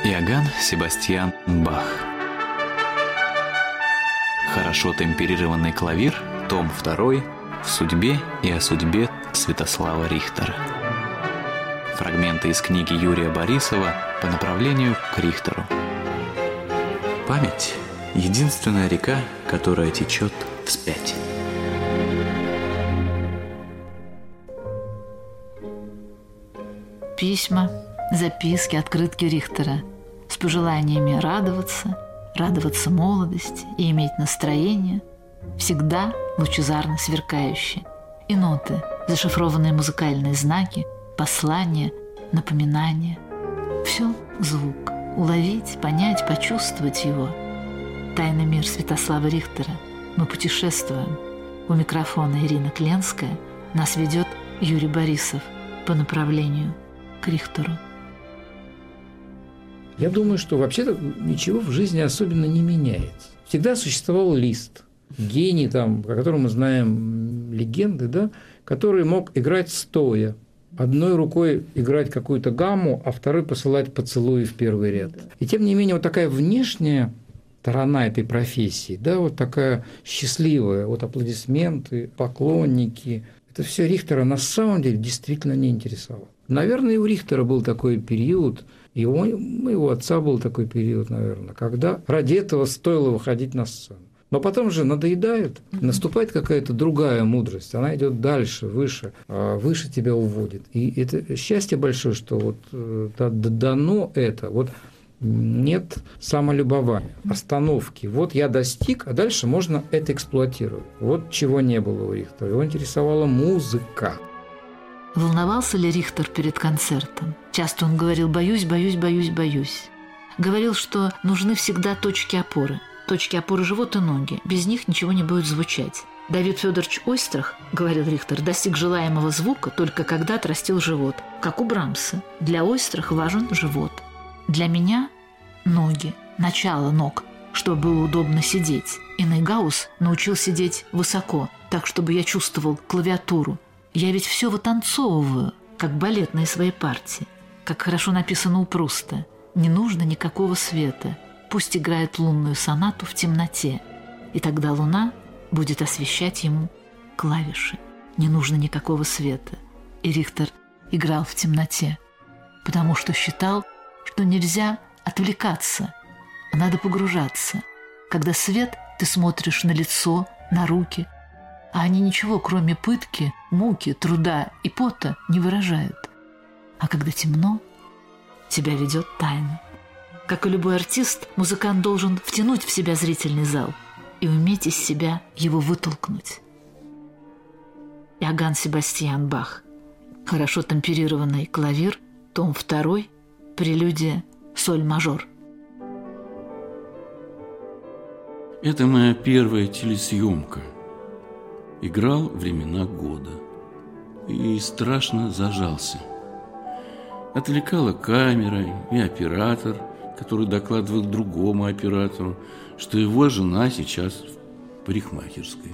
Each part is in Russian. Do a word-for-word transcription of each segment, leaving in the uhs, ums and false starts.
Иоганн Себастьян Бах. Хорошо темперированный клавир, том второй, в судьбе и о судьбе Святослава Рихтера. Фрагменты из книги Юрия Борисова по направлению к Рихтеру. Память – единственная река, которая течет вспять. Письма, записки, открытки Рихтера с пожеланиями радоваться, радоваться молодости и иметь настроение, всегда лучезарно сверкающие, и ноты, зашифрованные музыкальные знаки, послания, напоминания. Все звук. Уловить, понять, почувствовать его. Тайный мир Святослава Рихтера. Мы путешествуем. У микрофона Ирина Кленская. Нас ведет Юрий Борисов по направлению к Рихтеру. Я думаю, что вообще-то ничего в жизни особенно не меняется. Всегда существовал Лист, гений, там, о котором мы знаем легенды, да, который мог играть стоя. Одной рукой играть какую-то гамму, а второй посылать поцелуи в первый ряд. И тем не менее, вот такая внешняя сторона этой профессии, да, вот такая счастливая, вот аплодисменты, поклонники, это все Рихтера на самом деле действительно не интересовало. Наверное, и у Рихтера был такой период, и у моего отца был такой период, наверное, когда ради этого стоило выходить на сцену. Но потом же надоедает, наступает какая-то другая мудрость, она идет дальше, выше, выше тебя уводит. И это счастье большое, что вот дано это, вот нет самолюбования, остановки. Вот я достиг, а дальше можно это эксплуатировать. Вот чего не было у Рихтера. Его интересовала музыка. Волновался ли Рихтер перед концертом? Часто он говорил «боюсь, боюсь, боюсь, боюсь». Говорил, что нужны всегда точки опоры. Точки опоры живот и ноги. Без них ничего не будет звучать. Давид Федорович Ойстрах, говорил Рихтер, достиг желаемого звука только когда отрастил живот, как у Брамса. Для Ойстраха важен живот. Для меня – ноги, начало ног, чтобы было удобно сидеть. И Нейгаус научил сидеть высоко, так, чтобы я чувствовал клавиатуру. Я ведь все вытанцовываю, как балетные свои партии. Как хорошо написано у Пруста. Не нужно никакого света. Пусть играет лунную сонату в темноте, и тогда луна будет освещать ему клавиши. Не нужно никакого света. И Рихтер играл в темноте, потому что считал, что нельзя отвлекаться, а надо погружаться. Когда свет, ты смотришь на лицо, на руки, а они ничего, кроме пытки, муки, труда и пота, не выражают. А когда темно, тебя ведет тайна. Как и любой артист, музыкант должен втянуть в себя зрительный зал и уметь из себя его вытолкнуть. Иоганн Себастьян Бах. Хорошо темперированный клавир, том второй, прелюдия соль-мажор. Это моя первая телесъемка. Играл времена года и страшно зажался. Отвлекала камера и оператор, который докладывал другому оператору, что его жена сейчас в парикмахерской.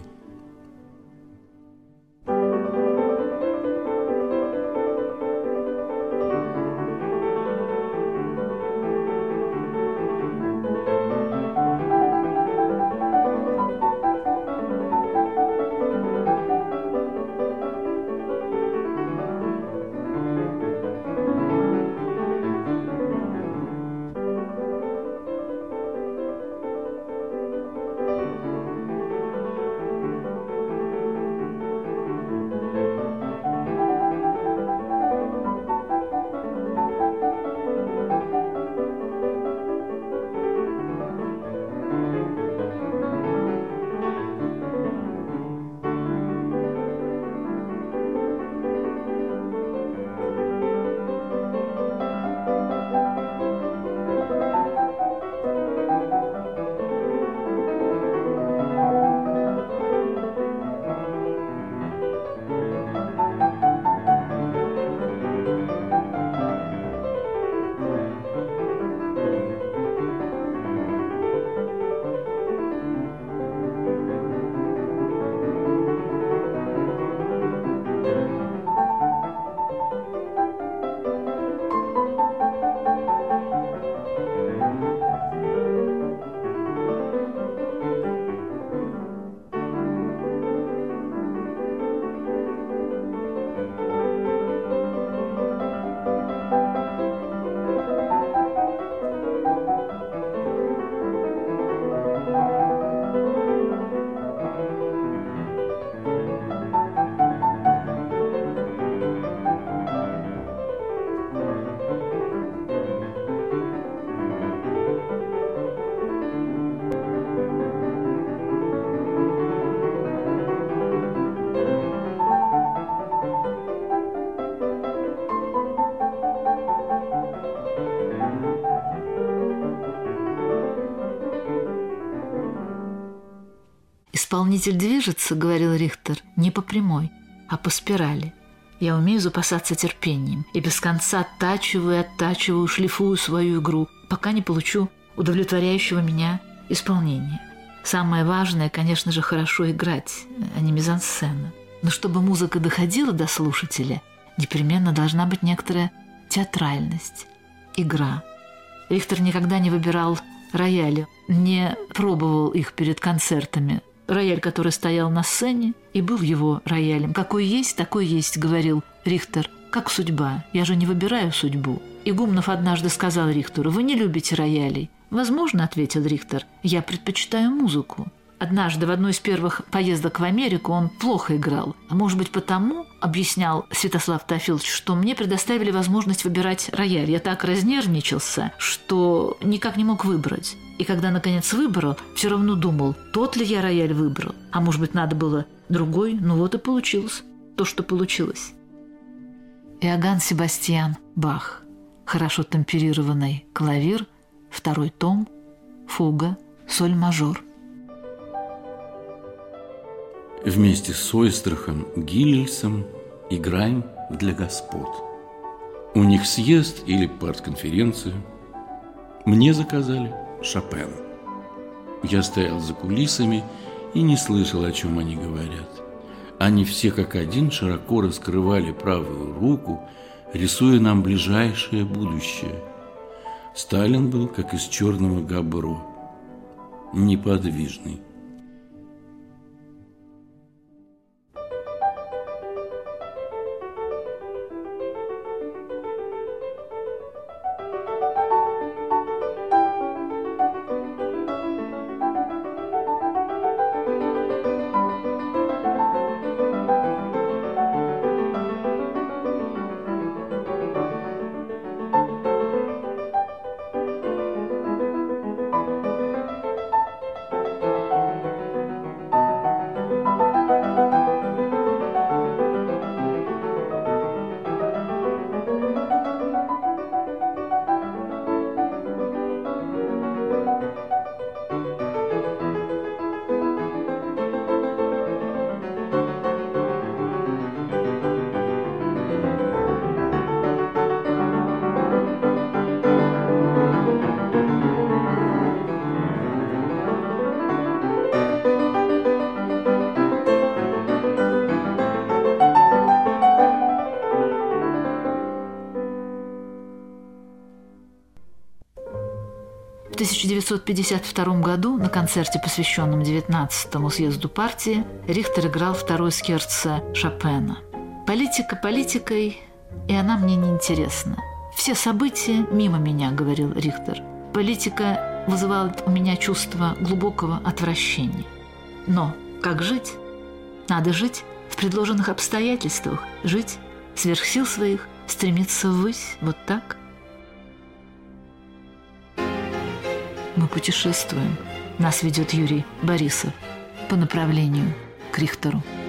Исполнитель движется, говорил Рихтер, не по прямой, а по спирали. Я умею запасаться терпением и без конца оттачиваю и оттачиваю, шлифую свою игру, пока не получу удовлетворяющего меня исполнения. Самое важное, конечно же, хорошо играть, а не мизансцена. Но чтобы музыка доходила до слушателя, непременно должна быть некоторая театральность, игра. Рихтер никогда не выбирал рояли, не пробовал их перед концертами. Рояль, который стоял на сцене, и был его роялем. «Какой есть, такой есть», — говорил Рихтер, — «как судьба. Я же не выбираю судьбу». И Гумнов однажды сказал Рихтеру: «Вы не любите роялей». «Возможно, — ответил Рихтер, — я предпочитаю музыку». Однажды в одной из первых поездок в Америку он плохо играл. А может быть потому, объяснял Святослав Теофилович, что мне предоставили возможность выбирать рояль. Я так разнервничался, что никак не мог выбрать. И когда, наконец, выбрал, все равно думал, тот ли я рояль выбрал. А может быть, надо было другой. Ну вот и получилось то, что получилось. Иоганн Себастьян Бах. Хорошо темперированный клавир. Второй том. Фуга. Соль мажор. Вместе с Ойстрахом Гиллельсом играем для господ. У них съезд или партконференция. Мне заказали Шопена. Я стоял за кулисами и не слышал, о чем они говорят. Они все как один широко раскрывали правую руку, рисуя нам ближайшее будущее. Сталин был как из черного габро, неподвижный. В тысяча девятьсот пятьдесят втором году на концерте, посвященном девятнадцатому съезду партии, Рихтер играл второй скерцо Шопена. «Политика политикой, и она мне не интересна. Все события мимо меня», — говорил Рихтер. «Политика вызывает у меня чувство глубокого отвращения. Но как жить? Надо жить в предложенных обстоятельствах, жить сверх сил своих, стремиться ввысь, вот так». Мы путешествуем. Нас ведет Юрий Борисов по направлению к Рихтеру.